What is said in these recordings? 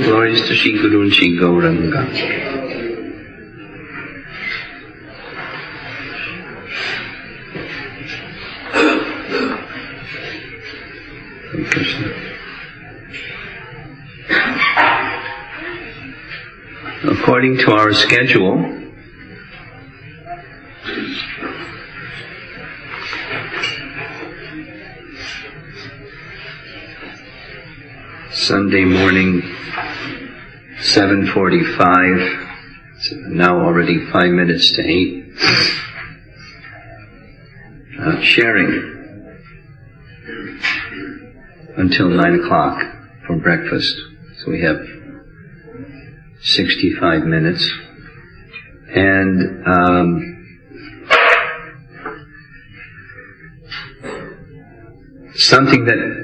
Glories to Shri Guru and Shri Gauranga. Hare Krishna. According to our schedule, Sunday morning, 7:45, now already 5 minutes to 8, sharing until 9 o'clock for breakfast. So we have 65 minutes. And something that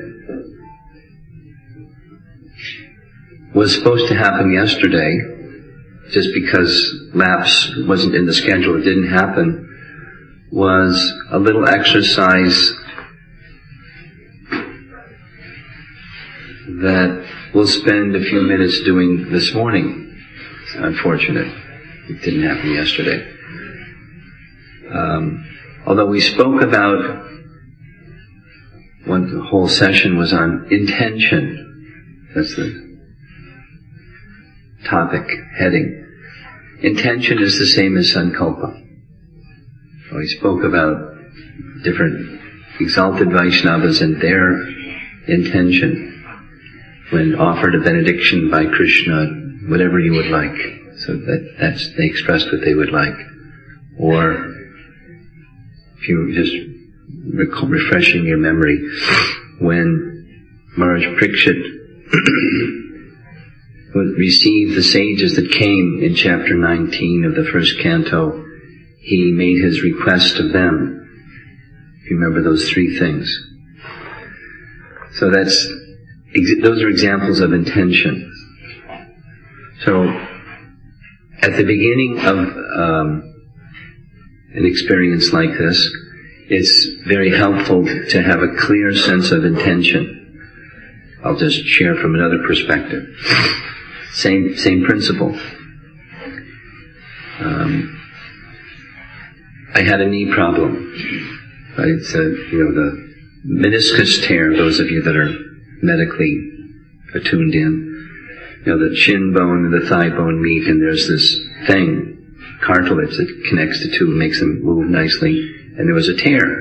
was supposed to happen yesterday, just because lapse wasn't in the schedule, it didn't happen, was a little exercise that we'll spend a few minutes doing this morning. It's unfortunate. It didn't happen yesterday. Although we spoke about, the whole session was on intention. That's the topic, heading. Intention is the same as sankalpa. So we spoke about different exalted Vaishnavas and their intention when offered a benediction by Krishna, whatever you would like. So that's they expressed what they would like. Or if you just refreshing your memory, when Maharaj Parikshit received the sages that came in chapter 19 of the first canto, he made his request of them. If you remember those three things. So those are examples of intention. So at the beginning of an experience like this, it's very helpful to have a clear sense of intention. I'll just share from another perspective. Same principle. I had a knee problem. It's the meniscus tear, those of you that are medically attuned in. The shin bone and the thigh bone meet, and there's this thing, cartilage, that connects the two, makes them move nicely, and there was a tear.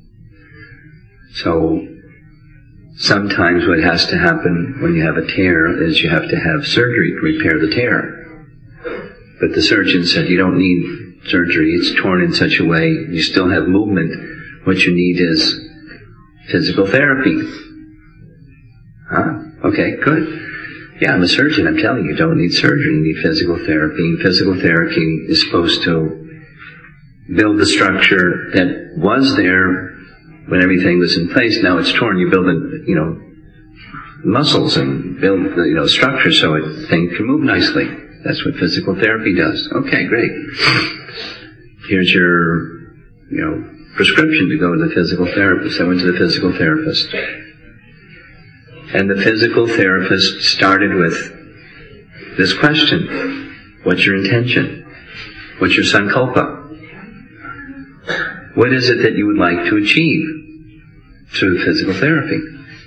So sometimes what has to happen when you have a tear is you have to have surgery to repair the tear. But the surgeon said you don't need surgery, it's torn in such a way, you still have movement, what you need is physical therapy. Huh? Okay, good. Yeah, I'm a surgeon, I'm telling you, you don't need surgery, you need physical therapy. And physical therapy is supposed to build the structure that was there when everything was in place. Now it's torn, you build muscles and build structure so things can move nicely. That's what physical therapy does. Okay, great. Here's your, prescription to go to the physical therapist. I went to the physical therapist. And the physical therapist started with this question. What's your intention? What's your sankalpa? What is it that you would like to achieve through physical therapy?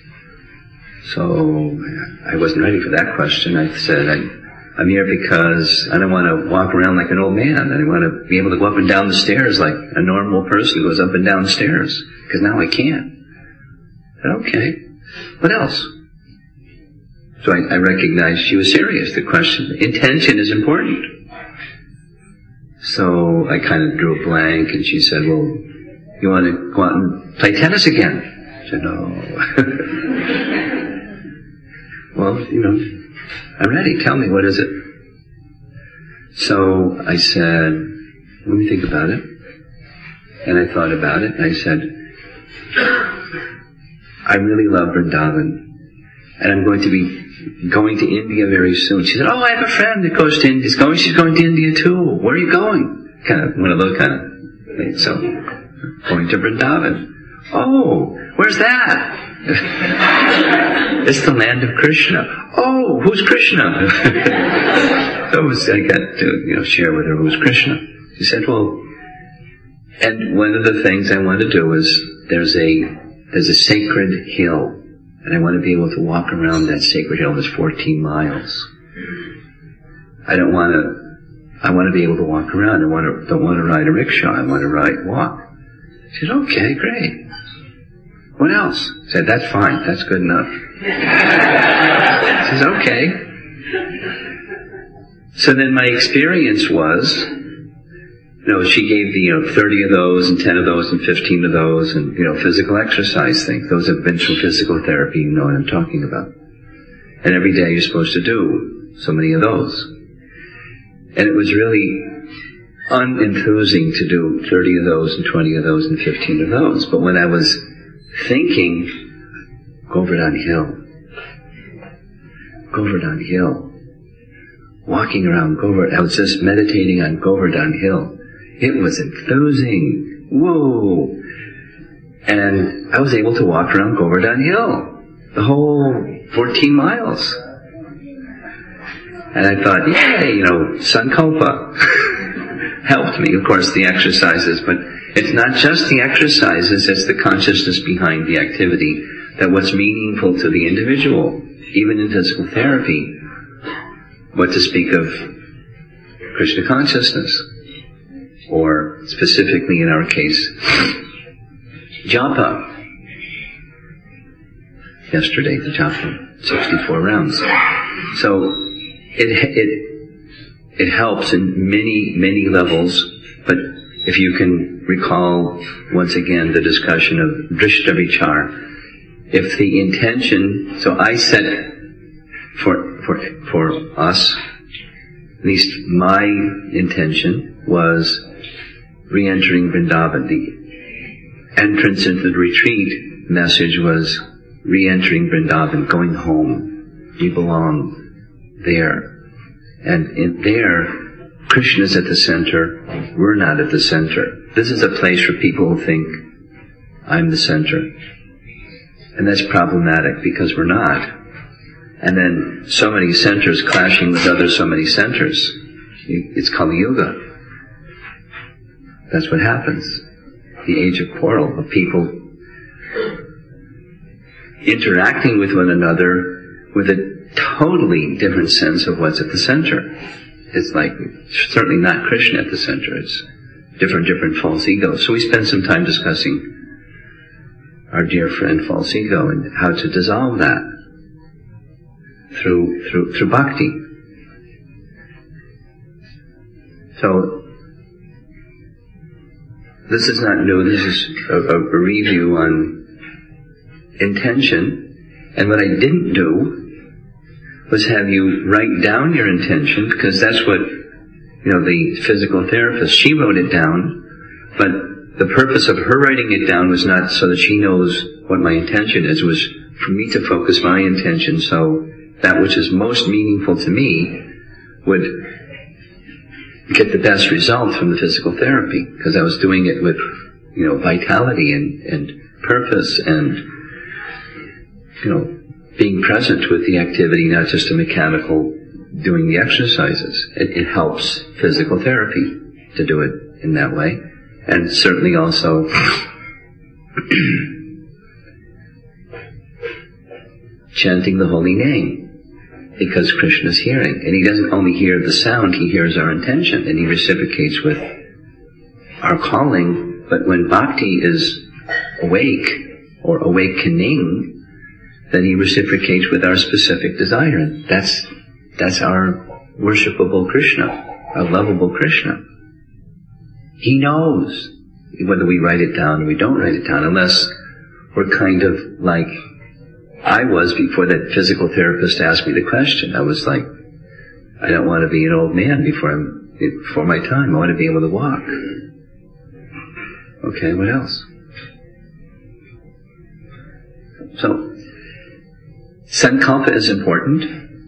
So I wasn't ready for that question. I said, I'm here because I don't want to walk around like an old man. I want to be able to go up and down the stairs like a normal person goes up and down the stairs. Because now I can't. I said, okay. What else? So I recognized she was serious. The question, intention is important. So I kind of drew a blank, and she said, well, you want to go out and play tennis again? I said, no. Well, I'm ready. Tell me, what is it? So I said, let me think about it. And I thought about it, and I said, I really love Vrindavan, and I'm going to be going to India very soon. She said, oh, I have a friend that goes to India. She's going to India too. Where are you going? Kind of one of those kind of things. So, going to Vrindavan. Oh, where's that? It's the land of Krishna. Oh, who's Krishna? I got to share with her who's Krishna. She said, well, and one of the things I want to do is there's a sacred hill, and I want to be able to walk around that sacred hill. It's 14 miles. I want to be able to walk around. I don't want to ride a rickshaw. I want to walk. She said, okay, great. What else? I said, that's fine. That's good enough. She says, okay. So then my experience was, she gave the 30 of those and 10 of those and 15 of those and, physical exercise things. Those have been from physical therapy. You know what I'm talking about. And every day you're supposed to do so many of those. And it was really unenthusing to do 30 of those and 20 of those and 15 of those. But when I was thinking, Govardhan Hill, walking around Govardhan, I was just meditating on Govardhan Hill. It was enthusing. Whoa! And I was able to walk around Govardhan Hill, the whole 14 miles. And I thought, yay, Sankalpa helped me. Of course, the exercises, but it's not just the exercises, it's the consciousness behind the activity, that what's meaningful to the individual, even in physical therapy, what to speak of Krishna consciousness, or specifically in our case, japa. Yesterday, the japa, 64 rounds. So, it helps in many levels, but if you can recall once again the discussion of drishta vichar, if the intention, so I set for us, at least my intention was re-entering Vrindavan. The entrance into the retreat message was re-entering Vrindavan, going home. We belong there. And in there, Krishna's at the center, we're not at the center. This is a place for people who think, I'm the center. And that's problematic because we're not. And then so many centers clashing with other so many centers. It's Kali Yuga. That's what happens. The age of quarrel, of people interacting with one another with a totally different sense of what's at the center. It's like, certainly not Krishna at the center. It's different false egos. So we spent some time discussing our dear friend false ego and how to dissolve that through bhakti. So this is not new. This is a review on intention. And what I didn't do was have you write down your intention, because that's what, the physical therapist, she wrote it down, but the purpose of her writing it down was not so that she knows what my intention is. It was for me to focus my intention so that which is most meaningful to me would get the best result from the physical therapy, because I was doing it with, vitality and purpose and, being present with the activity, not just a mechanical doing the exercises. It helps physical therapy to do it in that way. And certainly also chanting the holy name, because Krishna's hearing. And he doesn't only hear the sound, he hears our intention, and he reciprocates with our calling. But when bhakti is awake, or awakening, then he reciprocates with our specific desire. That's our worshipable Krishna, our lovable Krishna. He knows whether we write it down or we don't write it down, unless we're kind of like I was before that physical therapist asked me the question. I was like, I don't want to be an old man before my time. I want to be able to walk. Okay, what else? So, Sankalpa is important.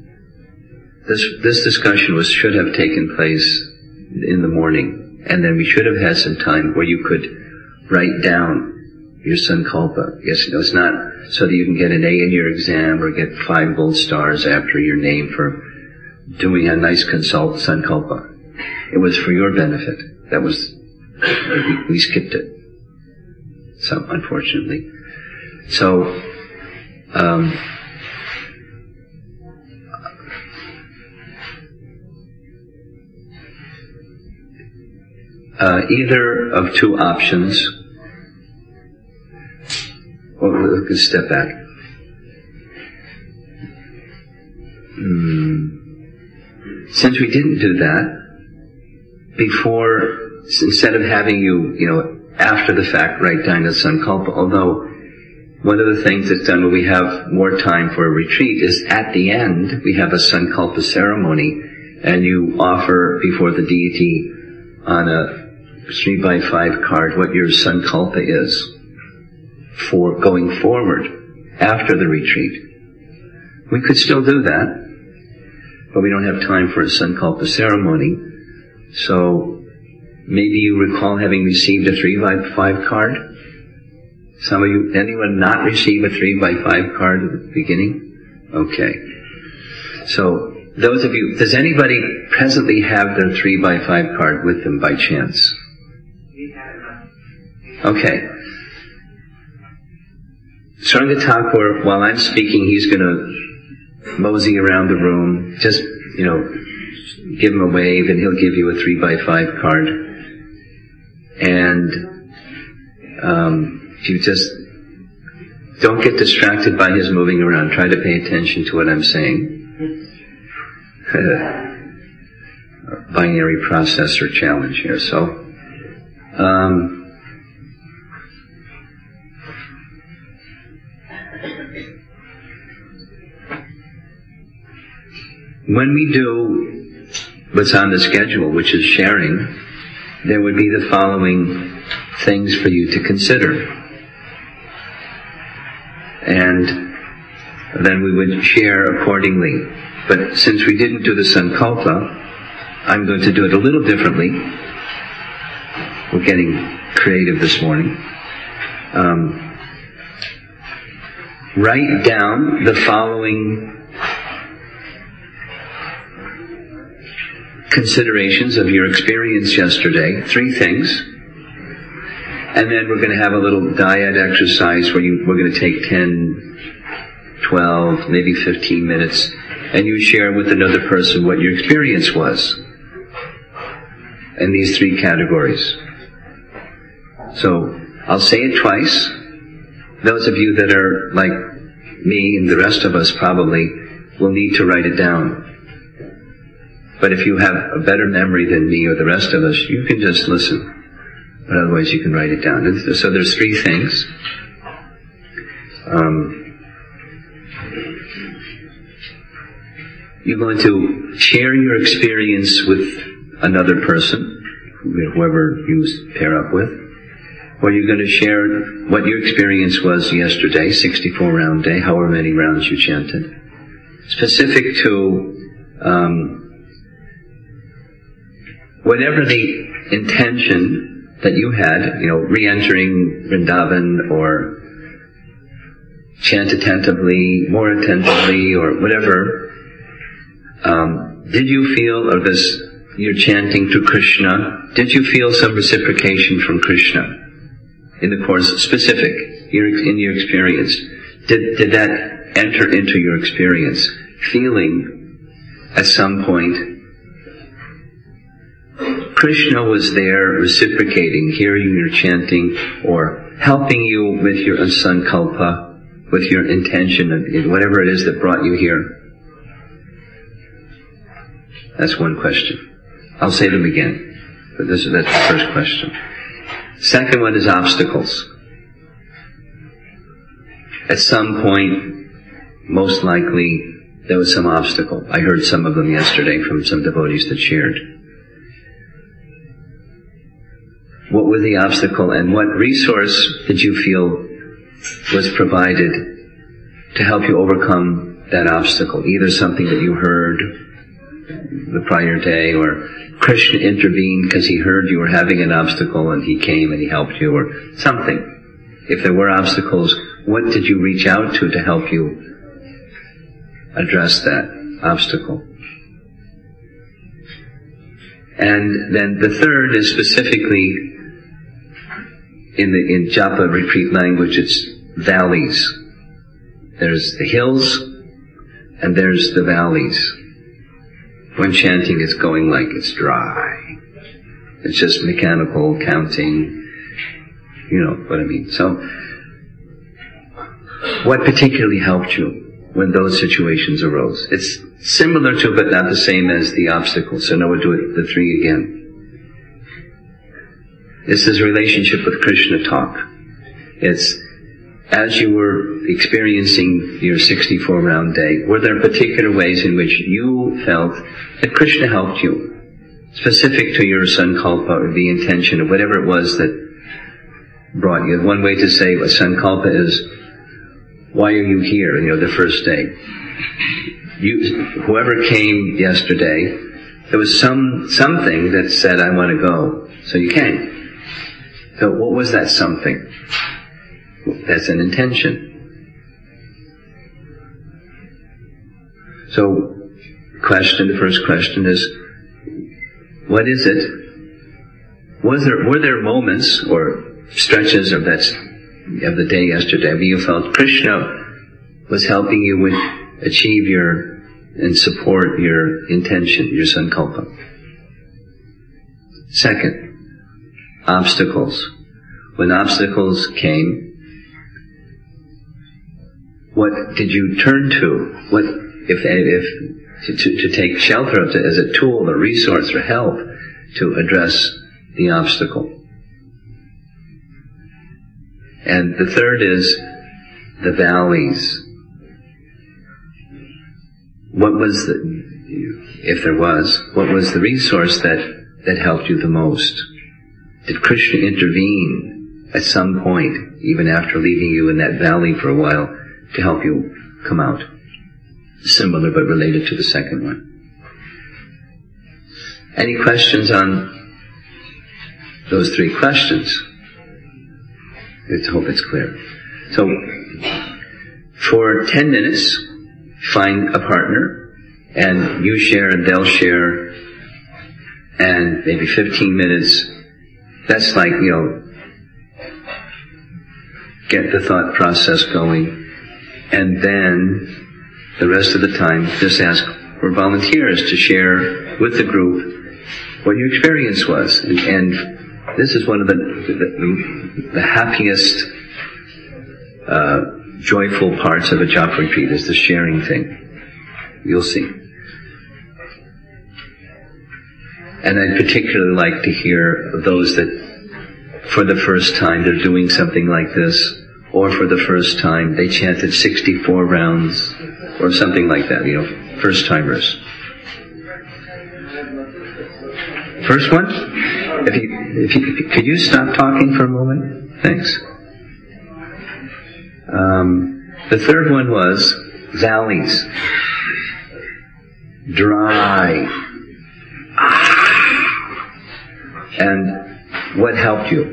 This discussion should have taken place in the morning, and then we should have had some time where you could write down your sankalpa. Yes, it's not so that you can get an A in your exam or get 5 gold stars after your name for doing a nice sankalpa. It was for your benefit. That was, we skipped it. So, unfortunately. So, either of two options. Well, let's step back. Since we didn't do that before, instead of having you, after the fact write down the sankalpa, although one of the things that's done when we have more time for a retreat is at the end we have a sankalpa ceremony, and you offer before the deity on a 3x5 card what your sankalpa is for going forward after the retreat. We could still do that, but we don't have time for a sankalpa ceremony. So maybe you recall having received a 3x5 card. Some of you, anyone not receive a 3x5 card at the beginning? Okay. So those of you, does anybody presently have their 3x5 card with them by chance? Okay. Saranga Thakur, while I'm speaking, he's going to mosey around the room. Just, give him a wave and he'll give you a 3x5 card. And if you just don't get distracted by his moving around, try to pay attention to what I'm saying. Binary processor challenge here. So, when we do what's on the schedule, which is sharing, there would be the following things for you to consider. And then we would share accordingly. But since we didn't do the sankalpa, I'm going to do it a little differently. We're getting creative this morning. Write down the following considerations of your experience yesterday, 3 things. And then we're going to have a little dyad exercise where we're going to take 10, 12, maybe 15 minutes, and you share with another person what your experience was in these 3 categories. So, I'll say it twice. Those of you that are like me and the rest of us probably will need to write it down. But if you have a better memory than me or the rest of us, you can just listen. But otherwise you can write it down. So there's 3 things. You're going to share your experience with another person, whoever you pair up with. Or you're going to share what your experience was yesterday, 64 round day, however many rounds you chanted. Specific to whatever the intention that you had, re-entering Vrindavan or chant attentively, more attentively, or whatever, did you feel, or you're chanting to Krishna, did you feel some reciprocation from Krishna in the course, specific, in your experience? Did that enter into your experience? Feeling at some point Krishna was there reciprocating, hearing your chanting, or helping you with your sankalpa, with your intention, whatever it is that brought you here. That's one question. I'll say them again, but that's the first question. Second one is obstacles. At some point, most likely, there was some obstacle. I heard some of them yesterday from some devotees that shared. What was the obstacle, and what resource did you feel was provided to help you overcome that obstacle? Either something that you heard the prior day, or Krishna intervened because he heard you were having an obstacle and he came and he helped you, or something. if there were obstacles, what did you reach out to help you address that obstacle? And then the third is specifically in japa retreat language, it's valleys. There's the hills and there's the valleys. When chanting, it's going like it's dry. It's just mechanical counting. You know what I mean. So, what particularly helped you when those situations arose? It's similar to, but not the same as the obstacles. So now we'll do it, the three again. This is relationship with Krishna talk. It's, as you were experiencing your 64-round day, were there particular ways in which you felt that Krishna helped you? Specific to your sankalpa or the intention of whatever it was that brought you. One way to say a sankalpa is, why are you here, the first day? Whoever came yesterday, there was something that said, I want to go. So you came. So what was that something? That's an intention. So, the first question is, what is it? Were there moments or stretches of the day yesterday where you felt Krishna was helping you achieve and support your intention, your sankalpa? Second, obstacles. When obstacles came, what did you turn to? What, to take shelter of it as a tool, a resource, or help to address the obstacle? And the third is the valleys. What was what was the resource that helped you the most? Did Krishna intervene at some point, even after leaving you in that valley for a while, to help you come out? Similar but related to the second one. Any questions on those three questions? I hope it's clear. So, for 10 minutes, find a partner, and you share and they'll share, and maybe 15 minutes. That's like, get the thought process going, and then the rest of the time, just ask for volunteers to share with the group what your experience was. And this is one of the happiest, joyful parts of a japa retreat, is the sharing thing. You'll see. And I'd particularly like to hear those that, for the first time, they're doing something like this, or for the first time, they chanted 64 rounds, or something like that, first timers. First one? Could you stop talking for a moment? Thanks. The third one was valleys. Dry. And what helped you?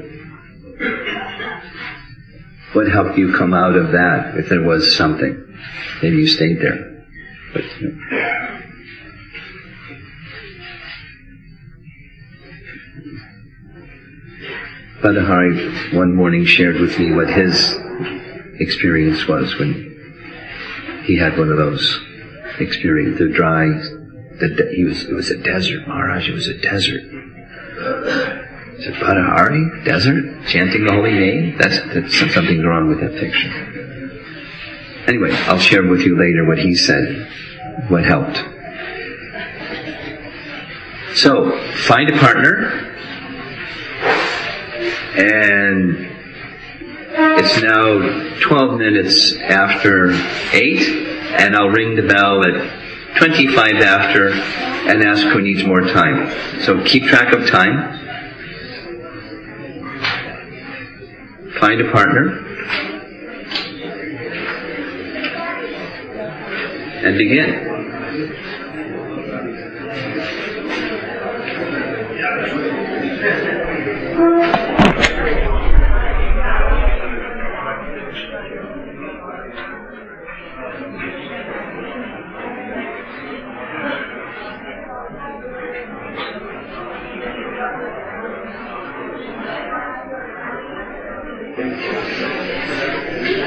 What helped you come out of that, if there was something? Maybe you stayed there. But, Badahari one morning shared with me what his experience was when he had one of those experiences. The dry, it was a desert, Maharaj, it was a desert. He said, Badahari, desert, chanting the holy name? That's something's wrong with that picture. Anyway, I'll share with you later what he said, what helped. So, find a partner, and it's now 12 minutes after 8, and I'll ring the bell at 25 after and ask who needs more time. So keep track of time. Find a partner. And begin.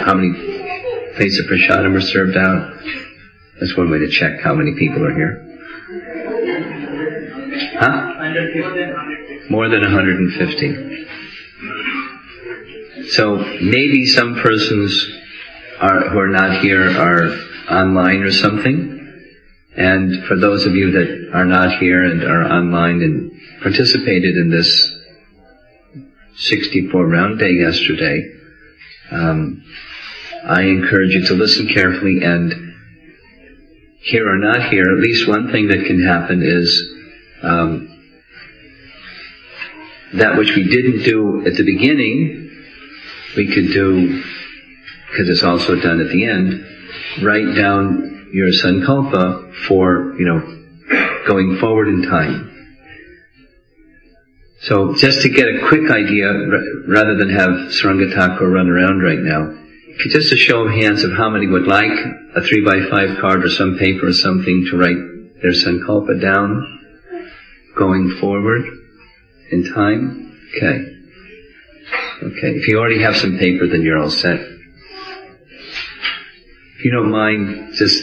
how many plates of prasadam are served out. That's one way to check how many people are here. Huh? More than 150. So maybe some persons who are not here are online or something. And for those of you that are not here and are online and participated in this 64 round day yesterday, I encourage you to listen carefully, and here or not here, at least one thing that can happen is that which we didn't do at the beginning, we could do, because it's also done at the end, write down your sankalpa for, going forward in time. So just to get a quick idea, rather than have Sarangataka run around right now, just a show of hands of how many would like a 3x5 card or some paper or something to write their sankalpa down going forward in time. Okay. If you already have some paper, then you're all set. If you don't mind, just,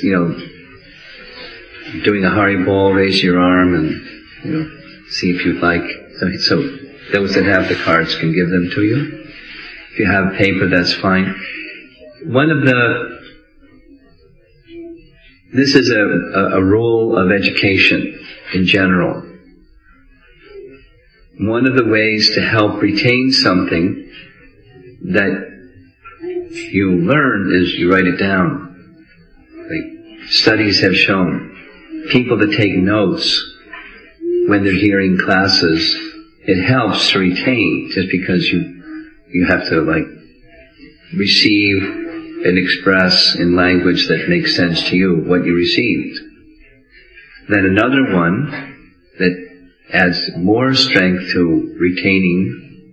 doing a Hari Bol, raise your arm and, see if you'd like. So those that have the cards can give them to you. If you have paper, that's fine. This is a rule of education in general. One of the ways to help retain something that you learn is you write it down. Like studies have shown, people that take notes when they're hearing classes, it helps to retain, just because you have to receive and express in language that makes sense to you what you received. Then another one that adds more strength to retaining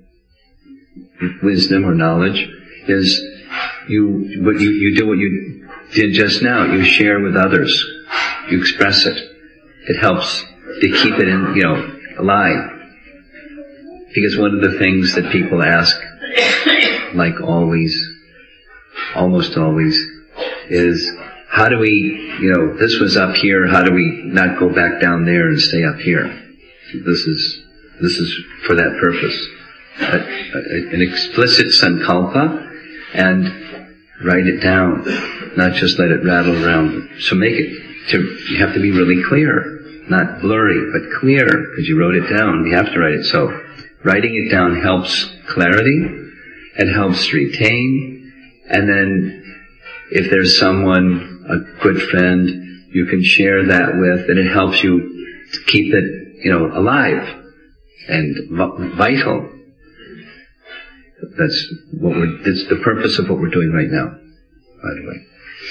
wisdom or knowledge is you do what you did just now. You share with others. You express it. It helps to keep it alive. Because one of the things that people ask, like always, almost always, is how do we, this was up here, how do we not go back down there and stay up here? This is for that purpose. An explicit sankalpa, and write it down, not just let it rattle around. So you have to be really clear, not blurry, but clear, because you wrote it down. You have to write it. So writing it down helps clarity, it helps retain, and then if there's someone, a good friend, you can share that with, and it helps you to keep it, alive and vital. That's the purpose of what we're doing right now, by the way.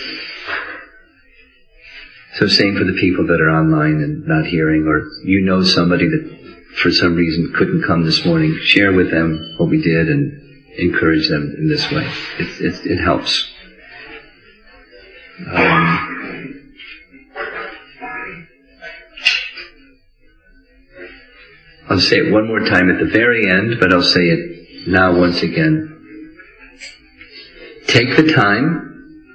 So same for the people that are online and not hearing, or somebody that for some reason couldn't come this morning, share with them what we did and encourage them in this way. It helps. I'll say it one more time at the very end, but I'll say it now once again. Take the time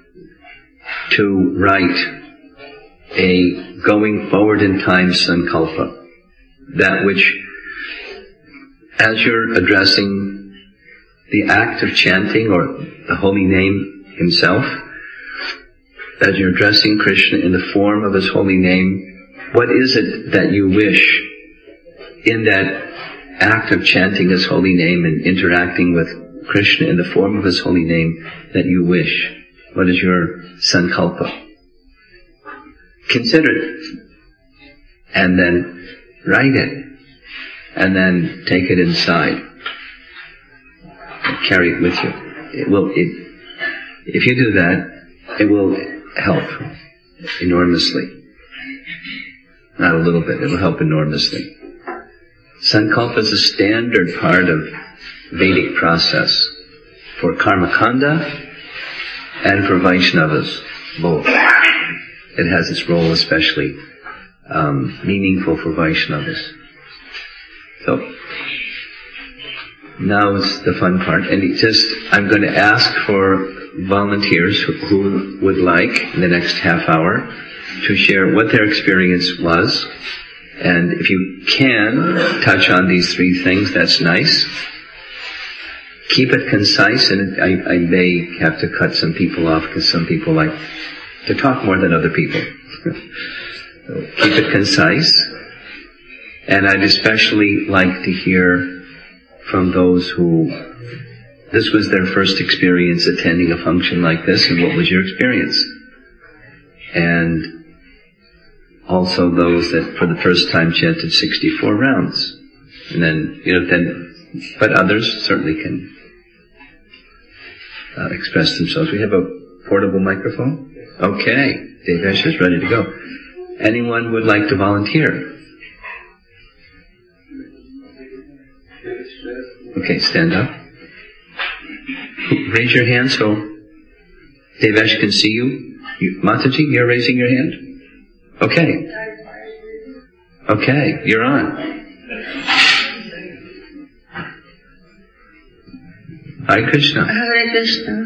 to write a going forward in time sankalpa. That which, as you're addressing the act of chanting or the holy name himself, as you're addressing Krishna in the form of his holy name, what is it that you wish in that act of chanting his holy name and interacting with Krishna in the form of his holy name that you wish? What is your sankalpa? Consider it. And then write it. And then take it inside. And carry it with you. If you do that, it will help enormously. Not a little bit, it will help enormously. Sankalpa is a standard part of Vedic process for Karmakanda and for Vaishnavas, both. It has its role especially meaningful for Vaishnavas. So, now is the fun part. And I'm going to ask for volunteers who would like, in the next half hour, to share what their experience was. And if you can touch on these three things, that's nice. Keep it concise, and I may have to cut some people off because some people like to talk more than other people. So keep it concise. And I'd especially like to hear from those who this was their first experience attending a function like this, and what was your experience? And also those that for the first time chanted 64 rounds. And then, but others certainly can express themselves. We have a portable microphone? Okay. Devesh is ready to go. Anyone would like to volunteer? Okay, stand up. Raise your hand so Devesh can see you. Mataji, you're raising your hand? Okay. Okay, you're on. Hare Krishna. Hare Krishna.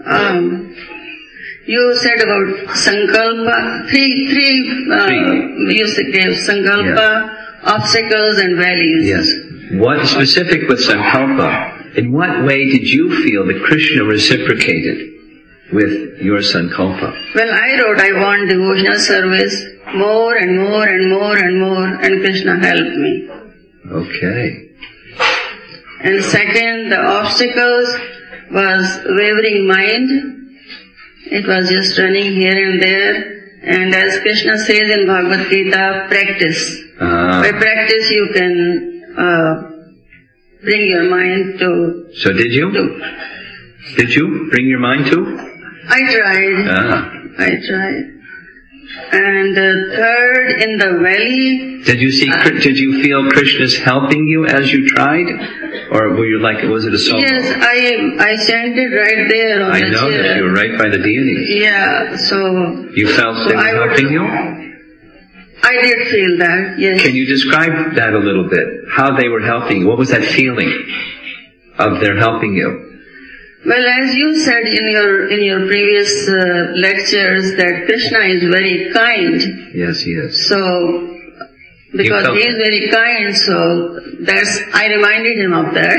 You said about Sankalpa, three. You said Sankalpa, obstacles and values. Yes. What specific with Sankalpa? In what way did you feel that Krishna reciprocated with your Sankalpa? Well, I wrote, I want devotional service more and more and more and more, and Krishna helped me. Okay. And second, the obstacles was wavering mind. It was just running here and there. And as Krishna says in Bhagavad Gita, practice. By practice you can bring your mind to... So did you? Did you bring your mind to? I tried. I tried. And third, in the valley... Did you feel Krishna's helping you as you tried? Or were you like, was it a solo? Yes, I chanted right there on the chair. I know that you were right by the deities. Yeah, so... You felt they were helping you? I did feel that, yes. Can you describe that a little bit? How they were helping you? What was that feeling of their helping you? Well, as you said in your previous lectures, that Krishna is very kind. Yes, he is. So, because he is very kind, so I reminded him of that.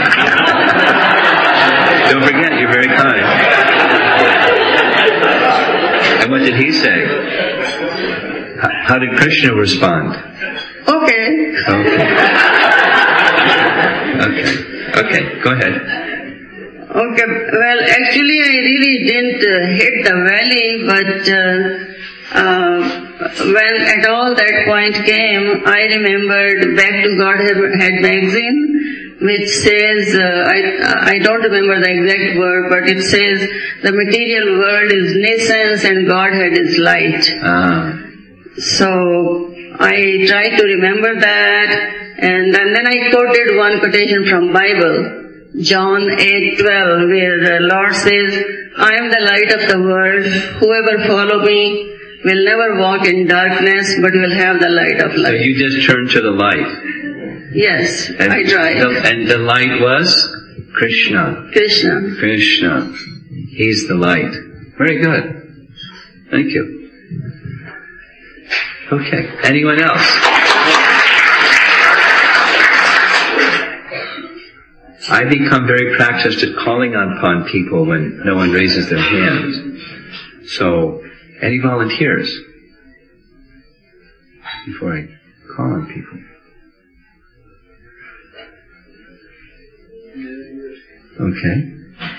Don't forget, you're very kind. And what did he say? How did Krishna respond? Okay. Okay, go ahead. Okay, well, actually I really didn't hit the valley, but when at all that point came, I remembered Back to Godhead magazine, which says, I don't remember the exact word, but it says, the material world is nescience and Godhead is light. So I tried to remember that, and then I quoted one quotation from Bible. John 8:12, where the Lord says, I am the light of the world. Whoever follow me will never walk in darkness, but will have the light of life. So you just turned to the light. Yes, I tried. And the light was Krishna. Krishna. He's the light. Very good. Thank you. Okay. Anyone else? I become very practiced at calling upon people when no one raises their hand. So, any volunteers before I call on people? Okay.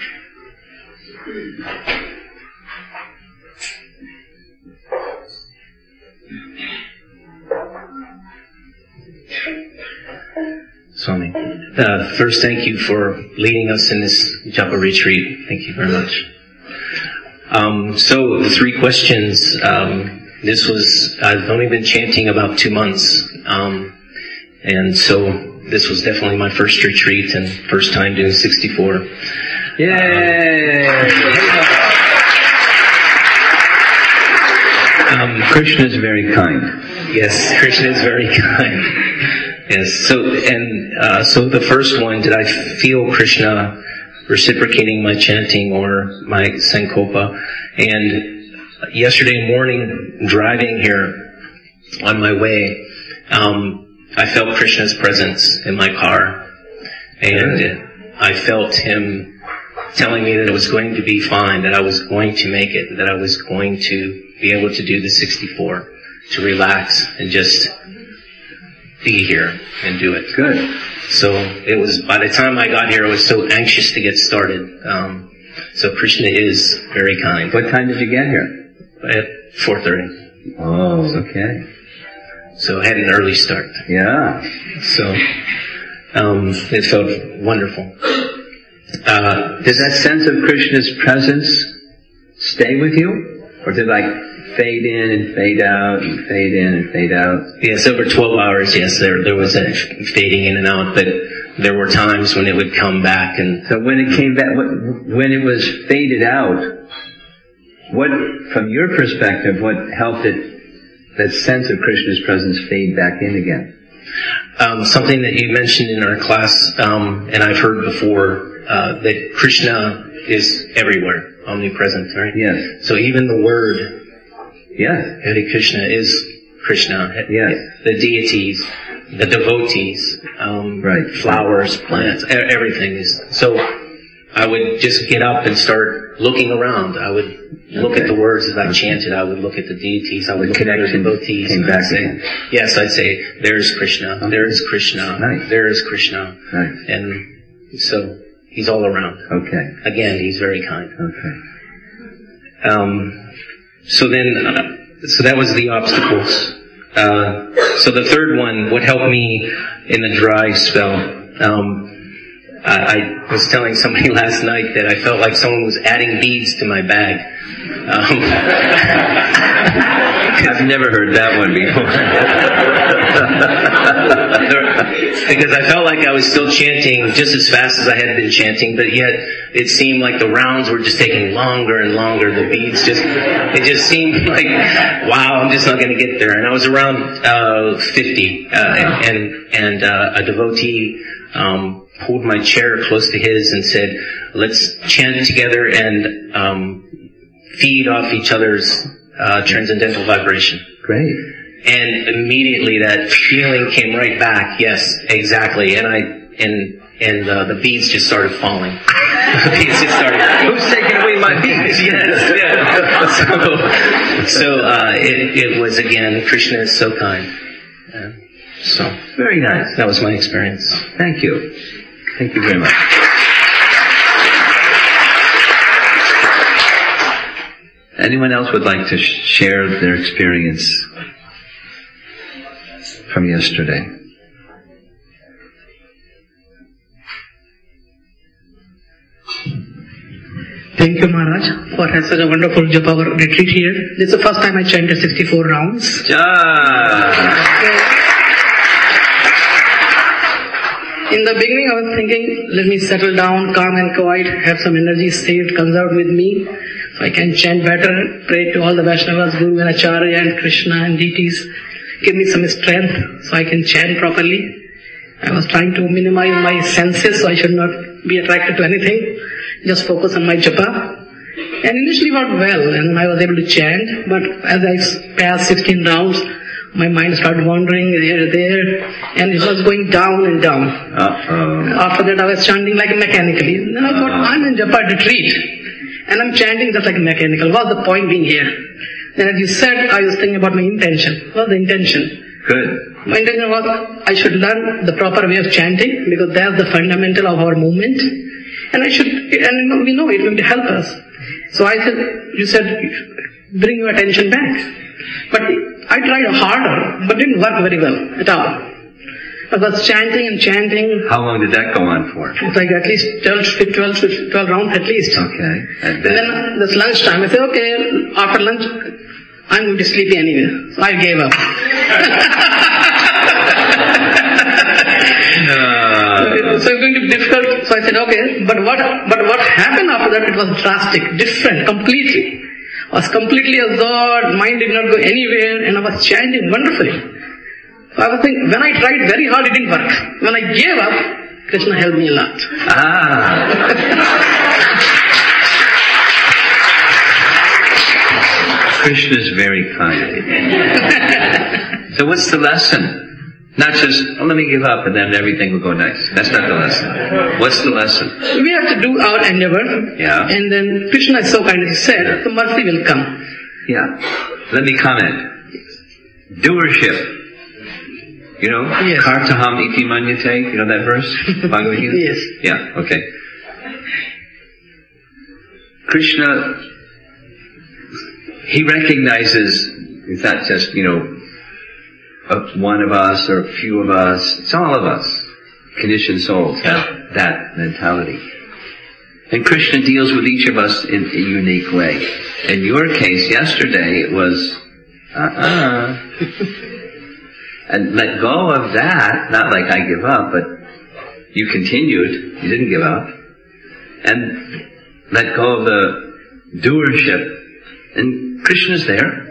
Swami. First, thank you for leading us in this Japa retreat. Thank you very much. So, the three questions. I've only been chanting about 2 months. And so, this was definitely my first retreat and first time doing 64. Yay! Krishna is very kind. Yes, Krishna is very kind. Yes. So the first one, did I feel Krishna reciprocating my chanting or my Sankopa. And yesterday morning, driving here on my way, I felt Krishna's presence in my car. And I felt him telling me that it was going to be fine, that I was going to make it, that I was going to be able to do the 64, to relax and just be here and do it. Good. So it was, by the time I got here, I was so anxious to get started. So Krishna is very kind. What time did you get here? At 4:30. Oh, okay. So I had an early start. Yeah. So it felt wonderful. Did that sense of Krishna's presence stay with you? Or did it like fade in and fade out and fade in and fade out? Yes, over 12 hours, yes, there was a fading in and out, but there were times when it would come back. And so when it came back, when it was faded out, what, from your perspective, what helped that sense of Krishna's presence fade back in again? Something that you mentioned in our class, and I've heard before, that Krishna is everywhere, omnipresent, right? Yes. So even the word, yes, Hare Krishna is Krishna. Yes. The deities, the devotees, right, flowers, plants, everything is. So I would just get up and start looking around. I would look at the words as I chanted. I would look at the deities. I would look at the devotees. Came back again. Yes, I'd say, there's Krishna, there's Krishna, nice. There's Krishna. Nice. And so he's all around. Okay. Again, he's very kind. Okay. So that was the obstacles. So the third one, what helped me in the dry spell, I was telling somebody last night that I felt like someone was adding beads to my bag. I've never heard that one before. Because I felt like I was still chanting just as fast as I had been chanting, but yet it seemed like the rounds were just taking longer and longer. The beads it just seemed like, wow, I'm just not going to get there. And I was around 50, and a devotee pulled my chair close to his and said, let's chant together and feed off each other's transcendental vibration. Great. And immediately that feeling came right back. Yes, exactly. And the beads just started falling. The beads just started. Who's taking away my beads? Yes, yeah. So it was again, Krishna is so kind. So very nice. That was my experience. Thank you. Thank you very much. Anyone else would like to share their experience from yesterday? Thank you, Maharaj, for having such a wonderful japa retreat here. This is the first time I chanted 64 rounds. In the beginning, I was thinking, let me settle down, calm and quiet, have some energy saved, conserved with me, so I can chant better, pray to all the Vaishnavas, Guru and Acharya and Krishna and deities. Give me some strength so I can chant properly. I was trying to minimize my senses so I should not be attracted to anything. Just focus on my japa. And initially it worked well, and I was able to chant, but as I passed 16 rounds, my mind started wandering here, there, and it was going down and down. After that I was chanting like mechanically. Then I thought, I'm in japa retreat, and I'm chanting just like mechanical. What's the point being here? Then as you said, I was thinking about my intention. What's the intention? Good. My intention was, I should learn the proper way of chanting, because that's the fundamental of our movement. And we know it will help us. So I said, you said, bring your attention back. But I tried harder, but didn't work very well at all. I was chanting and chanting. How long did that go on for? It's like at least 12 rounds at least. Okay. And then this lunchtime, I said, okay, after lunch, I'm going to sleep anyway. So I gave up. So it's going to be difficult. So I said, okay, but what happened after that? It was drastic, different, completely. I was completely absorbed, mind did not go anywhere, and I was chanting wonderfully. So I was thinking, when I tried very hard, it didn't work. When I gave up, Krishna helped me a lot. Krishna is very kind. So what's the lesson? Not just, oh, let me give up and then everything will go nice. That's not the lesson. What's the lesson? We have to do our endeavor. Yeah. And then Krishna is so kind, he said, the mercy will come. Yeah. Let me comment. Doership. You know? Yes. Kartaham iti manyate. You know that verse? Bhagavad Gita? Yes. Yeah, okay. Krishna, he recognizes it's not just, one of us or a few of us. It's all of us. Conditioned souls have that mentality. And Krishna deals with each of us in a unique way. In your case, yesterday, it was, and let go of that, not like I give up, but you continued, you didn't give up. And let go of the doership. And Krishna's there.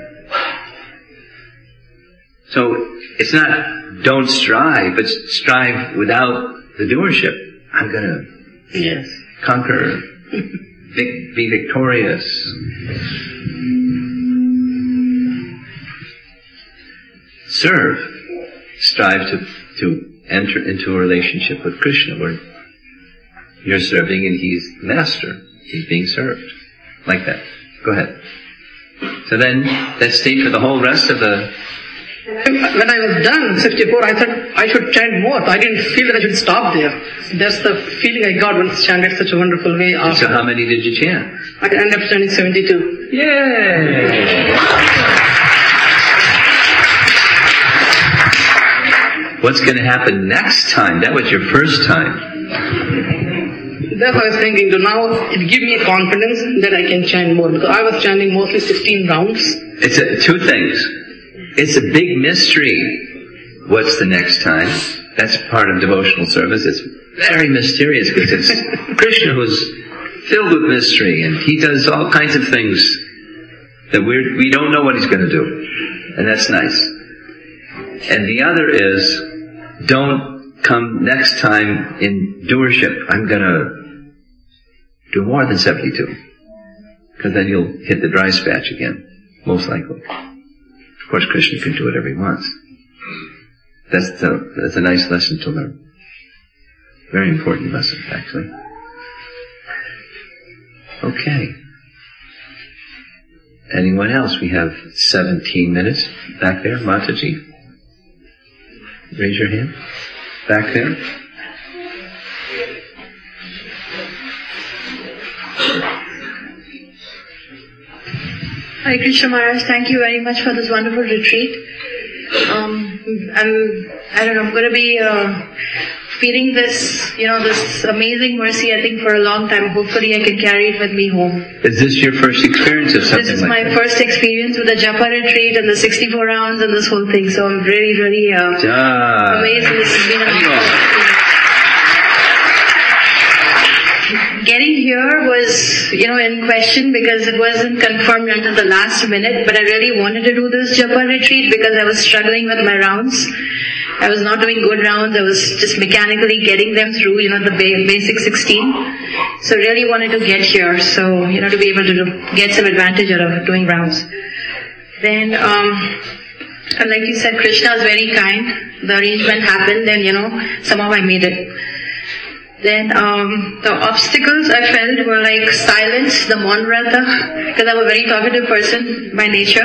So it's not don't strive, but strive without the doership. I'm going to conquer, be victorious. Serve. Strive to enter into a relationship with Krishna where you're serving and he's master. He's being served. Like that. Go ahead. So then, that stayed for the whole rest of the... When I was done, 64, I thought I should chant more. I didn't feel that I should stop there. That's the feeling I got when I chanted such a wonderful way. So how many did you chant? I ended up chanting 72. Yay! What's going to happen next time? That was your first time. That's what I was thinking. So now it gives me confidence that I can chant more. Because I was chanting mostly 16 rounds. It's two things. It's a big mystery. What's the next time? That's part of devotional service. It's very mysterious because it's Krishna who's filled with mystery and he does all kinds of things that we don't know what he's going to do. And that's nice. And the other is, don't come next time in doership. I'm going to do more than 72. Because then you'll hit the dry spatch again. Most likely. Of course, Krishna can do whatever he wants. That's a nice lesson to learn. Very important lesson, actually. Okay. Anyone else? We have 17 minutes back there. Mataji? Raise your hand. Back there. Hare Krishna Maharaj, thank you very much for this wonderful retreat. I'm going to be feeling this, this amazing mercy, I think, for a long time. Hopefully I can carry it with me home. Is this your first experience of something like that? This is my first experience with the Japa retreat and the 64 rounds and this whole thing. So I'm really, really amazed. This has been amazing. Getting here was, in question because it wasn't confirmed until the last minute, but I really wanted to do this Japa retreat because I was struggling with my rounds. I was not doing good rounds. I was just mechanically getting them through, the basic 16. So really wanted to get here. So, to be able to get some advantage out of doing rounds. Then, and like you said, Krishna was very kind. The arrangement happened and, somehow I made it. Then the obstacles I felt were like silence, the Maun Vrata, because I'm a very talkative person by nature.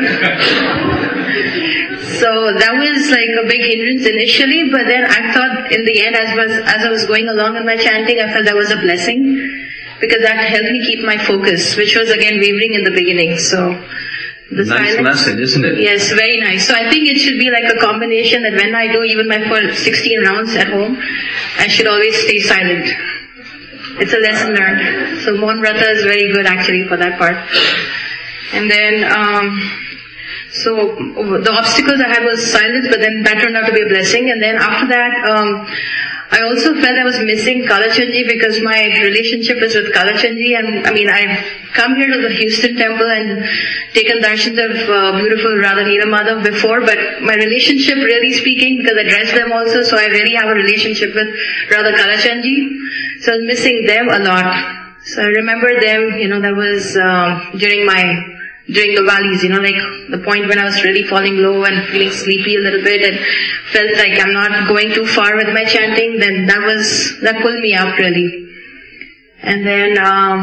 So that was like a big hindrance initially, but then I thought in the end, as I was going along in my chanting, I felt that was a blessing, because that helped me keep my focus, which was again wavering in the beginning. So the nice silence, lesson, isn't it? Yes, very nice. So I think it should be like a combination that when I do even my first 16 rounds at home, I should always stay silent. It's a lesson learned. So Maun Vrata is very good actually for that part. And then, So the obstacles I had was silence, but then that turned out to be a blessing. And then after that, I also felt I was missing Kalachandji because my relationship is with Kalachandji. And I mean, I've come here to the Houston temple and taken darshans of beautiful Radha Neela Madhav before, but my relationship, really speaking, because I dress them also, so I really have a relationship with Radha Kalachandji. So I was missing them a lot. So I remember them, that was during the valleys, like the point when I was really falling low and feeling sleepy a little bit and felt like I'm not going too far with my chanting, then that pulled me up really. And then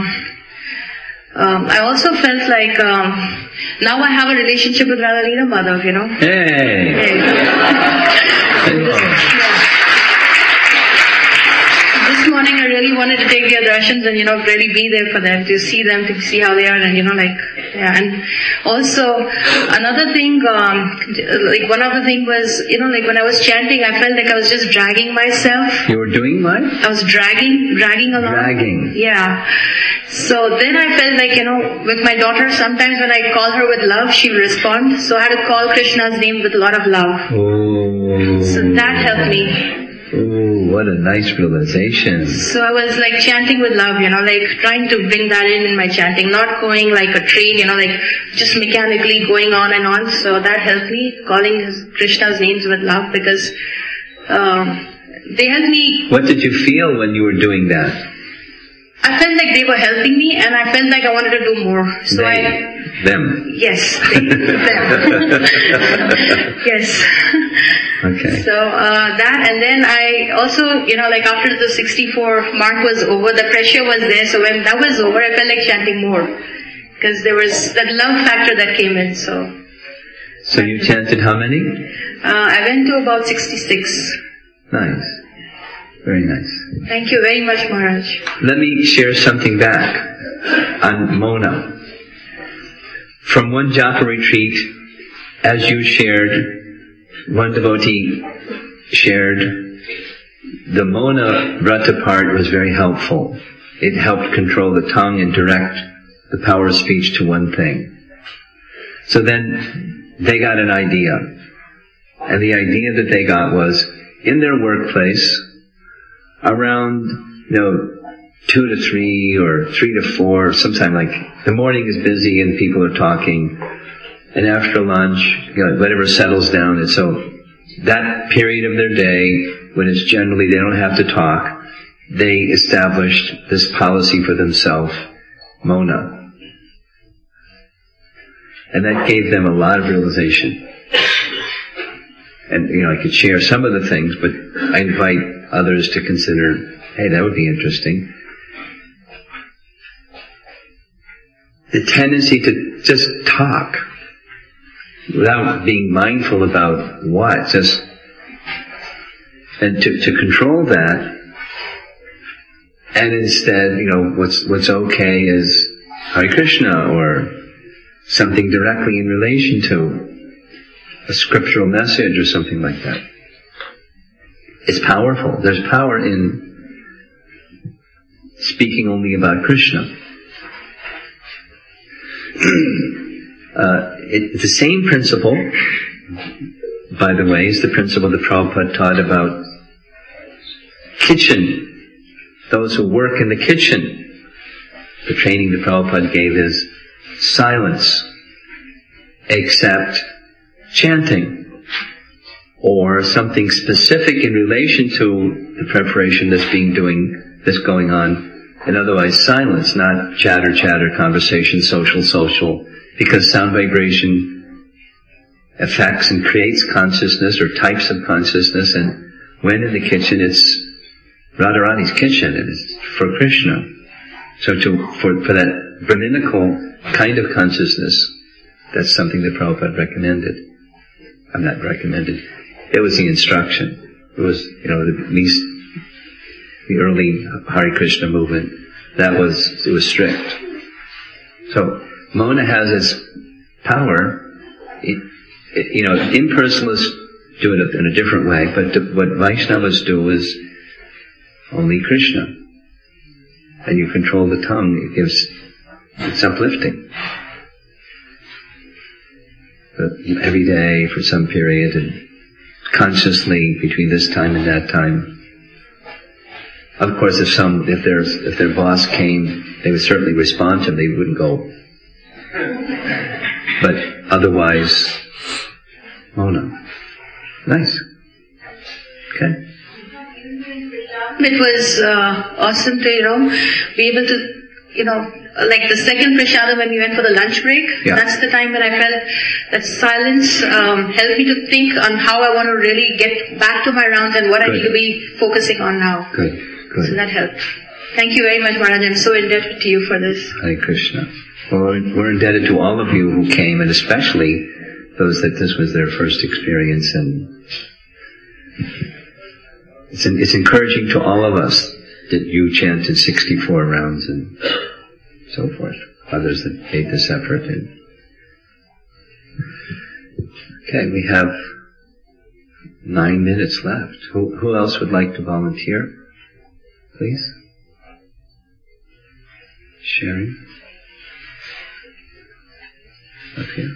I also felt like now I have a relationship with Radha Neela Madhav, Hey! This morning I really wanted to take their darshans and, really be there for them, to see how they are and, and also another thing, one other thing was, when I was chanting, I felt like I was just dragging myself. You were doing what? I was dragging along. Dragging. Yeah. So then I felt like, with my daughter, sometimes when I call her with love, she will respond. So I had to call Krishna's name with a lot of love. Oh. So that helped me. Ooh, what a nice realization. So I was chanting with love, trying to bring that in my chanting, not going like a train, just mechanically going on and on. So that helped me, calling Krishna's names with love, because they helped me. What did you feel when you were doing that? I felt like they were helping me, and I felt like I wanted to do more. So them. Yes, them. Yes. Okay. So that, and then I also, after the 64 mark was over, the pressure was there. So when that was over, I felt like chanting more, because there was that love factor that came in. So you chanted how many? I went to about 66. Nice. Very nice. Thank you very much, Maharaj. Let me share something back on Mona. From one japa retreat, as you shared, one devotee shared, the Mona Vrata part was very helpful. It helped control the tongue and direct the power of speech to one thing. So then they got an idea. And the idea that they got was, in their workplace, around, 2 to 3 or 3 to 4, sometime like the morning is busy and people are talking, and after lunch, whatever settles down, and so that period of their day, when it's generally they don't have to talk, they established this policy for themselves, Mona. And that gave them a lot of realization. And, I could share some of the things, but I invite others to consider, hey, that would be interesting. The tendency to just talk without being mindful about what, and to control that, and instead, what's okay is Hare Krishna, or something directly in relation to a scriptural message or something like that. It's powerful. There's power in speaking only about Krishna. The same principle, by the way, is the principle that Prabhupada taught about kitchen. Those who work in the kitchen. The training that Prabhupada gave is silence, except chanting, or something specific in relation to the preparation that's going on, and otherwise silence, not chatter, conversation, social, because sound vibration affects and creates consciousness or types of consciousness, and when in the kitchen, it's Radharani's kitchen, and it's for Krishna. So for that Brahminical kind of consciousness, that's something that Prabhupada recommended. I'm not recommended. It was the instruction. It was, at least the early Hare Krishna movement. It was strict. So, Mona has its power. Impersonalists do it in a different way, but what Vaishnavas do is only Krishna. And you control the tongue. It's uplifting. but every day for some period, and consciously between this time and that time. Of course, if their boss came, they would certainly respond to them. They wouldn't go. But otherwise, Mona. Nice. Okay. It was awesome to, be able to, like the second prashadam when we went for the lunch break, that's the time when I felt that silence helped me to think on how I want to really get back to my rounds and what I need to be focusing on now. Good. So that helped. Thank you very much, Maharaj. I'm so indebted to you for this. Hare Krishna. Well, we're indebted to all of you who came, and especially those that this was their first experience, and it's encouraging to all of us that you chanted 64 rounds and so forth. Others that made this effort. Okay, we have 9 minutes left. Who else would like to volunteer? Please? Sharing? Up here.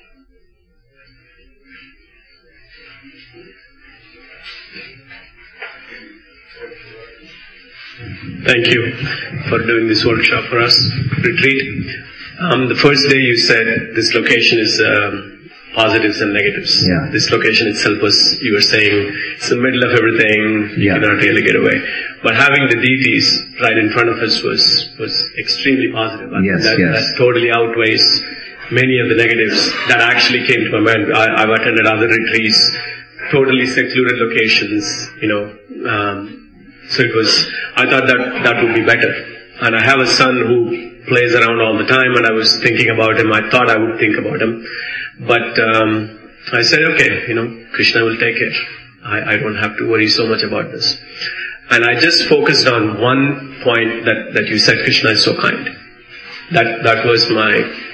Thank you for doing this workshop for us, retreat. The first day you said this location is positives and negatives. Yeah. This location itself was, you were saying, it's the middle of everything, you cannot really get away. But having the deities right in front of us was extremely positive. That totally outweighs many of the negatives that actually came to my mind. I've attended other retreats, totally secluded locations, so I thought that would be better. And I have a son who plays around all the time, and I was thinking about him. I thought I would think about him. But I said, okay, Krishna will take care. I don't have to worry so much about this. And I just focused on one point that you said, Krishna is so kind. That was my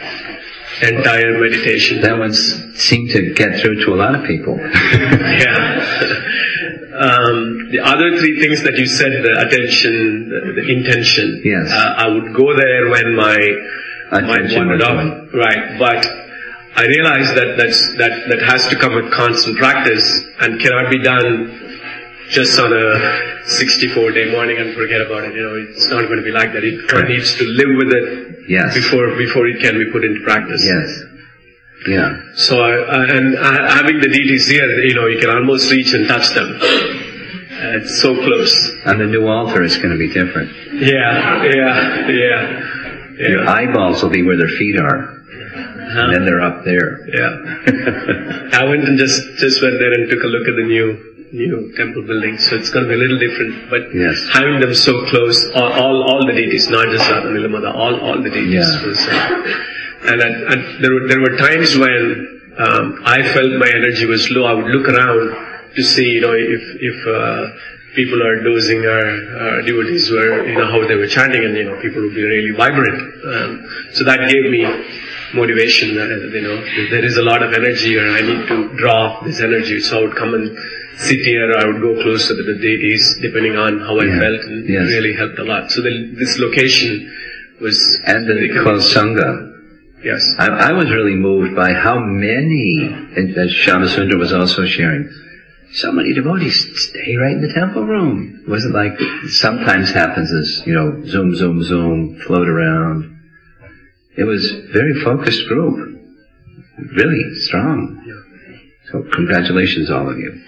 entire meditation. That one seemed to get through to a lot of people. Yeah. The other three things that you said, the attention, the intention. Yes. I would go there when my mind wandered off. Right. But I realized that has to come with constant practice and cannot be done just on a 64-day morning and forget about it. It's not going to be like that. It needs to live with it before it can be put into practice. Yes. Yeah. So, having the deities here, you can almost reach and touch them. It's so close. And the new altar is going to be different. Yeah. Your eyeballs will be where their feet are. And then they're up there. Yeah. I went and just went there and took a look at the new temple building. So it's going to be a little different. But having them so close, all the deities, not just Radha Nilamada, all the deities. Yeah. And there were times when I felt my energy was low. I would look around to see, if people are dozing or devotees were, how they were chanting, and people would be really vibrant. So that gave me motivation that there is a lot of energy here. I need to draw this energy. So I would come and sit here, or I would go closer to the deities, depending on how I felt, and it really helped a lot. So this location was and the close sangha. Yes. I was really moved by how many, as Shyamasundar was also sharing, so many devotees stay right in the temple room. It wasn't like sometimes happens as, zoom, zoom, zoom, float around. It was a very focused group. Really strong. So congratulations all of you.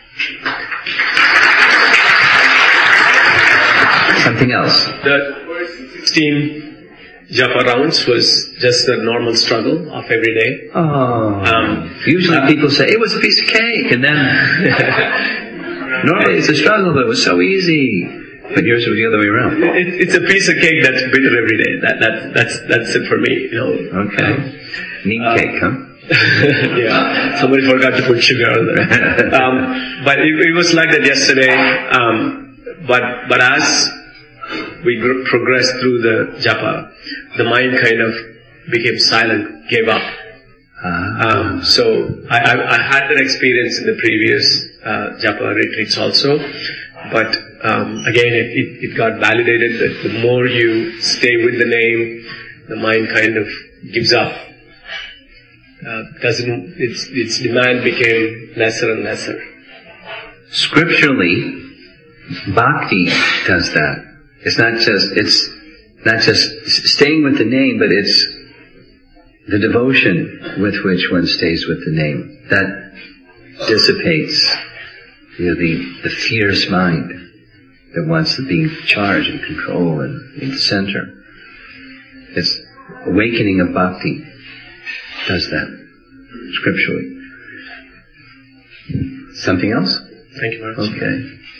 Something else. The first 16 japa rounds was just a normal struggle of every day. Usually people say, it was a piece of cake, and then normally it's a struggle, but it was so easy. But yours was the other way around. It's a piece of cake that's bitter every day. That's it for me. Okay. Neat cake, huh? Yeah. Somebody forgot to put sugar on there. But it was like that yesterday. But as we progressed through the japa, the mind kind of became silent, gave up. So I had that experience in the previous japa retreats also, but again it got validated that the more you stay with the name, the mind kind of gives up. because its demand became lesser and lesser. Scripturally, bhakti does that. It's not just staying with the name, but it's the devotion with which one stays with the name. That dissipates the fierce mind that wants to be in charge and control and in the center. It's awakening of bhakti does that scripturally. Something else? Thank you very much. Okay.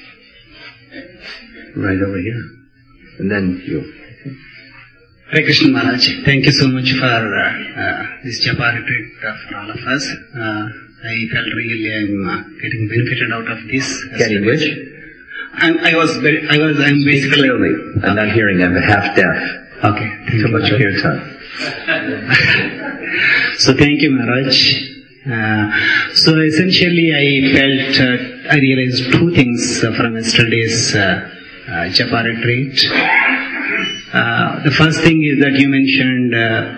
Right over here. And then you. Hare Krishna Maharaj, thank you so much for this japa retreat for all of us. I felt really I'm getting benefited out of this. Getting which? I'm basically... Clearly. I'm not hearing. I'm half deaf. Okay. Too much kirtan. So thank you Maharaj. So essentially I realized two things from yesterday's japa retreat. The first thing is that you mentioned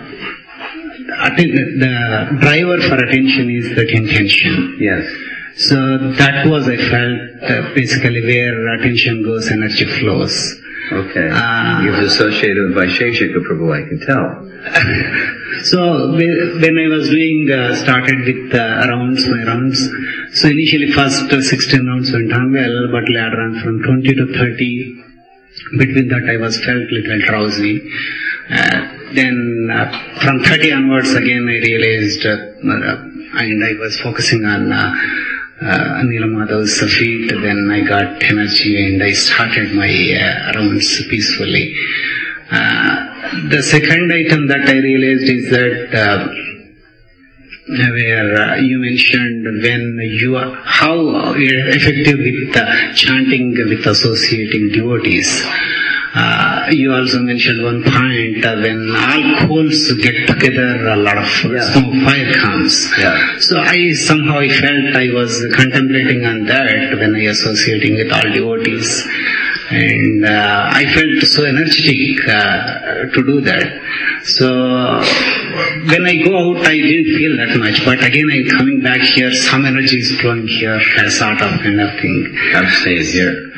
the driver for attention is that intention. Yes. So that was, I felt, basically where attention goes, energy flows. Okay. You've associated with Vaisheshika Prabhu, I can tell. So when I was started with my rounds. So initially first 16 rounds went on well, but later on from 20 to 30, between that I felt little drowsy. Then from 30 onwards again I realized, and I was focusing on Nila Madhav's feet. Then I got energy and I started my rounds peacefully. The second item that I realized is that where you mentioned how effective with chanting with associating devotees. You also mentioned one point when all coals get together, a lot of smoke, fire comes. Yeah. So I felt I was contemplating on that when I associating with all devotees. And I felt so energetic to do that. So when I go out, I didn't feel that much. But again, I'm coming back here. Some energy is flowing here, sort of kind of thing. I'm staying here.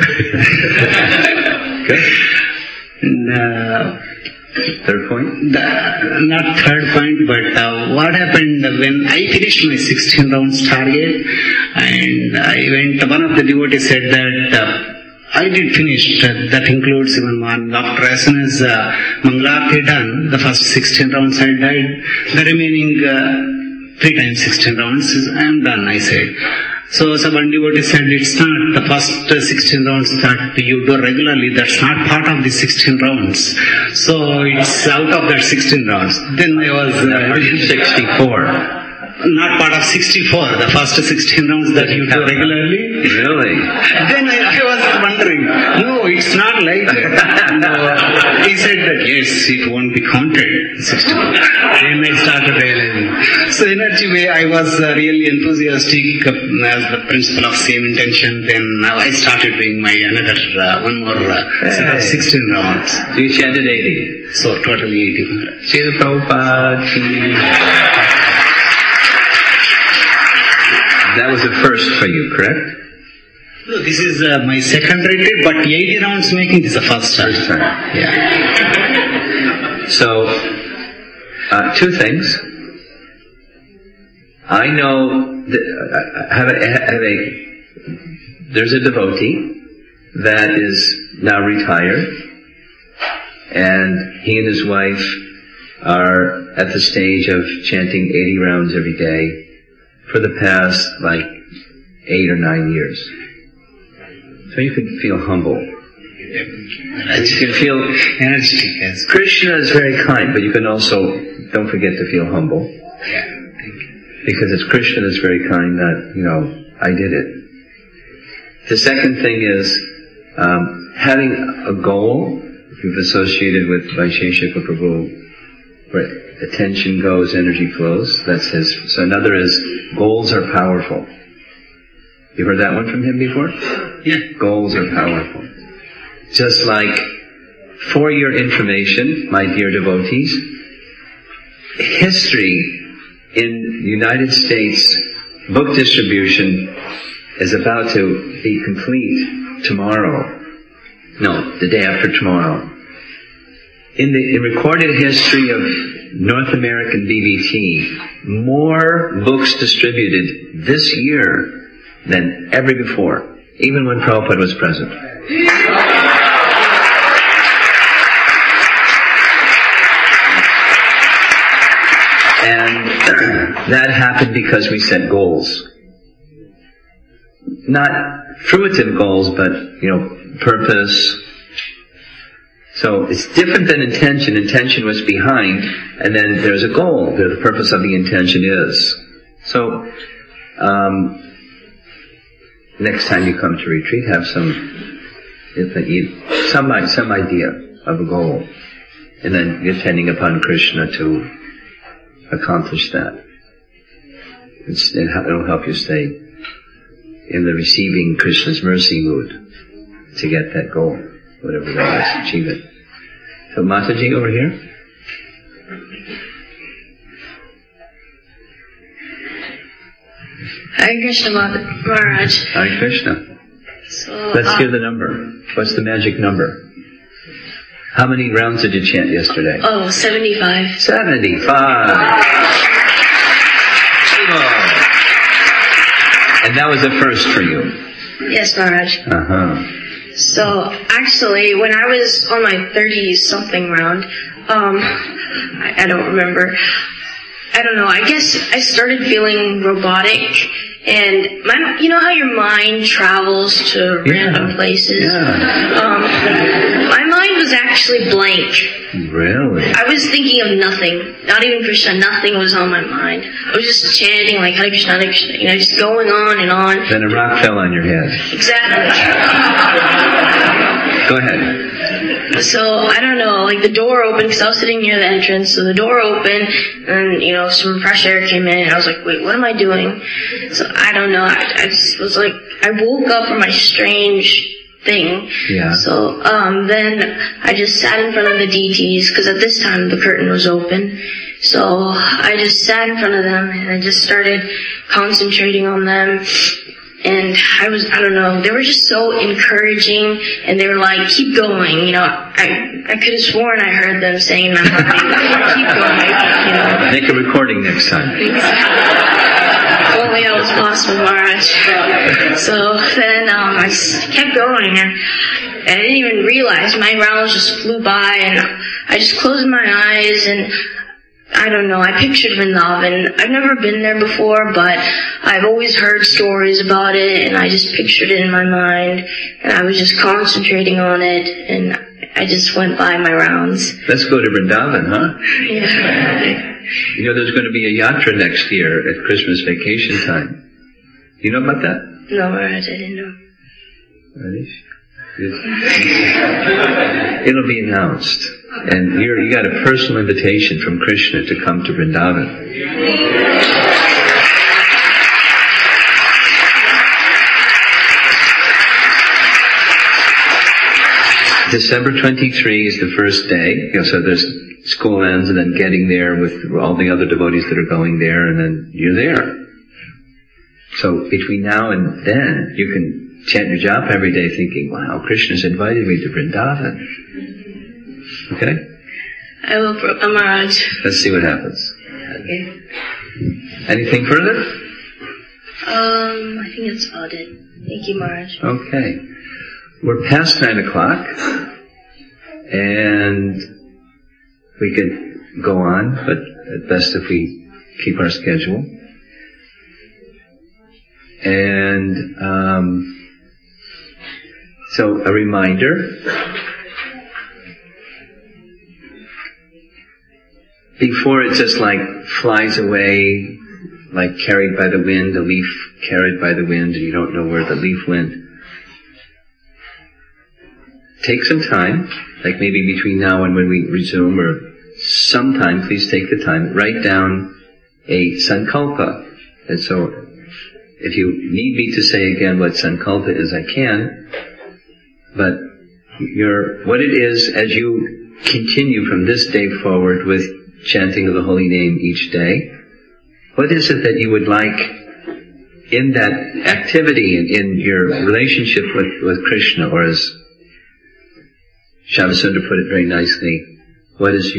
Good. And, third point? Not third point, but what happened when I finished my 16 rounds target, and I went. One of the devotees said that. I did finish, that includes even one. After as soon as Mangalarti done, the first 16 rounds I did, the remaining 3 times 16 rounds, I am done, I said. So one devotee said, it's not the first 16 rounds that you do regularly, that's not part of the 16 rounds. So it's out of that 16 rounds. Then I was... 64. Not part of 64, the first 16 rounds that you do regularly. Really? Then I was wondering, no, it's not like that. No. He said that, yes, it won't be counted. 64. Then I started realizing. So in that way, I was really enthusiastic as the principle of same intention. Then I started doing my one more set of 16 rounds. So you chanted 80? So totally 80. Srila Prabhupada. That was the first for you, correct? No, this is my second retreat, but 80 rounds making this is the first time. First time. Yeah. So, 2 things. I know that there's a devotee that is now retired, and he and his wife are at the stage of chanting 80 rounds every day for the past 8 or 9 years. So you can feel humble. You can feel energetic. Krishna is very kind, but you can also, don't forget to feel humble. Because it's Krishna that's very kind that, I did it. The second thing is, having a goal. If you've associated with Vaisheshika Prabhu, where attention goes, energy flows. That's his. So another is, goals are powerful. You heard that one from him before? Yeah. Goals are powerful. Just like, for your information, my dear devotees, history in United States book distribution is about to be complete tomorrow. No, the day after tomorrow. In the recorded history of North American BBT, more books distributed this year than ever before, even when Prabhupada was present. And that happened because we set goals. Not fruitive goals, but, purpose. So it's different than intention. Intention was behind, and then there's a goal. The purpose of the intention is. So, next time you come to retreat, have some idea of a goal, and then you're depending upon Krishna to accomplish that. It'll help you stay in the receiving Krishna's mercy mood to get that goal, whatever that is, achieve it. So Mataji over here. Hare Krishna Maharaj. Hare Krishna. So, let's hear the number. What's the magic number? How many rounds did you chant yesterday? 75. 75. And that was a first for you. Yes, Maharaj. So, actually, when I was on my 30-something round, I don't remember. I don't know, I guess I started feeling robotic, and you know how your mind travels to random places? My mind was actually blank. Really? I was thinking of nothing. Not even Krishna. Nothing was on my mind. I was just chanting like Hare Krishna, Hare Krishna, just going on and on. Then a rock fell on your head. Exactly. Go ahead. So, I don't know, like the door opened, because I was sitting near the entrance, so the door opened, and, some fresh air came in, and I was like, wait, what am I doing? So, I don't know, I just was like, I woke up from my strange thing. Yeah. So, then I just sat in front of the deities, because at this time the curtain was open. So, I just sat in front of them, and I just started concentrating on them. And I don't know, they were just so encouraging, and they were like, keep going, I could have sworn I heard them saying in my mind, keep going, Make a recording next time. Only that was possible, Maharaj. So then, I just kept going, and I didn't even realize my rounds just flew by, and I just closed my eyes, and I don't know, I pictured Vrindavan. I've never been there before, but I've always heard stories about it, and I just pictured it in my mind, and I was just concentrating on it, and I just went by my rounds. Let's go to Vrindavan, huh? Yeah. There's going to be a yatra next year at Christmas vacation time. You know about that? No, Maharaj, I didn't know. It'll be announced. And you got a personal invitation from Krishna to come to Vrindavan. December 23 is the first day. So there's school ends, and then getting there with all the other devotees that are going there, and then you're there. So between now and then, you can chant your japa every day thinking, wow, Krishna's invited me to Vrindavan. Okay? I will, Maharaj. Let's see what happens. Okay. Anything further? I think that's about it. Thank you, Maharaj. Okay. We're past 9 o'clock, and we could go on, but at best if we keep our schedule. And so a reminder, before it just like flies away, like carried by the wind, a leaf carried by the wind, and you don't know where the leaf went. Take some time, like maybe between now and when we resume, or sometime, please take the time, write down a sankalpa. And so, if you need me to say again what sankalpa is, I can, but what it is as you continue from this day forward with chanting of the holy name each day, What is it that you would like in that activity, in your relationship with Krishna, or as Shyamsundar put it very nicely, what would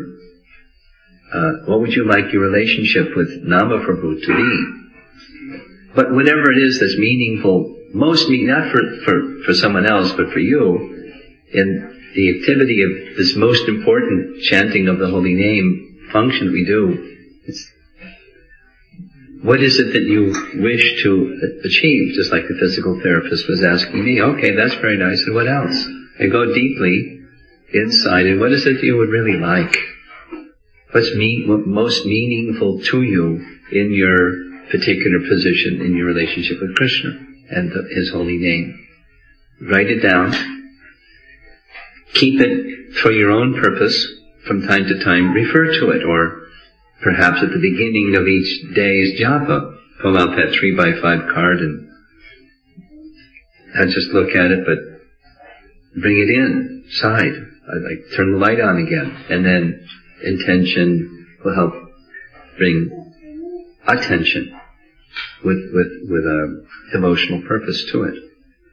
you like your relationship with Namaprabhu to be? But whatever it is that's meaningful, not for someone else, but for you, in the activity of this most important chanting of the holy name function we do, what is it that you wish to achieve? Just like the physical therapist was asking me, okay, that's very nice, and what else? And go deeply inside, and what is it you would really like? What's most meaningful to you in your particular position in your relationship with Krishna and His holy name? Write it down. Keep it for your own purpose. From time to time, refer to it, or perhaps at the beginning of each day's japa, pull out that 3x5 card and not just look at it, but bring it inside. Like turn the light on again, and then intention will help bring attention with a devotional purpose to it.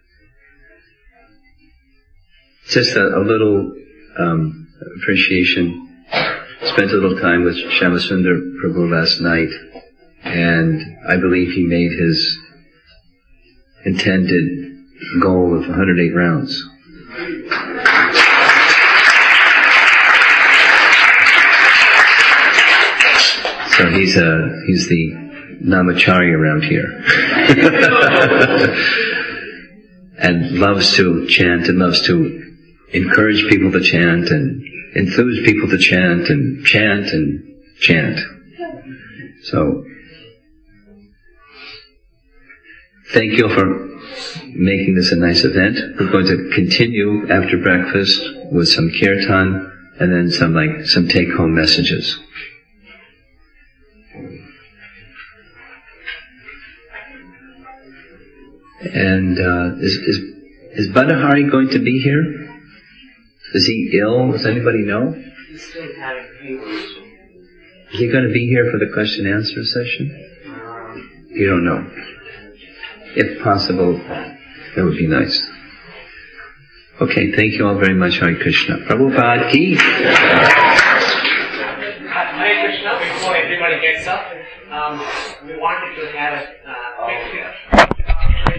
Just a little appreciation. Spent a little time with Shyamasundar Prabhu last night, and I believe he made his intended goal of 108 rounds. So he's the Namacharya around here. And loves to chant and loves to encourage people to chant and enthuse people to chant and chant and chant. So, thank you for making this a nice event. We're going to continue after breakfast with some kirtan and then some take-home messages. And is Badahari going to be here? Is he ill? Does anybody know? He's still having fever. Is he going to be here for the question and answer session? You don't know. If possible, that would be nice. Okay, thank you all very much. Hare Krishna. Prabhupada ki. Hare Krishna. Before everybody gets up, we wanted to have a picture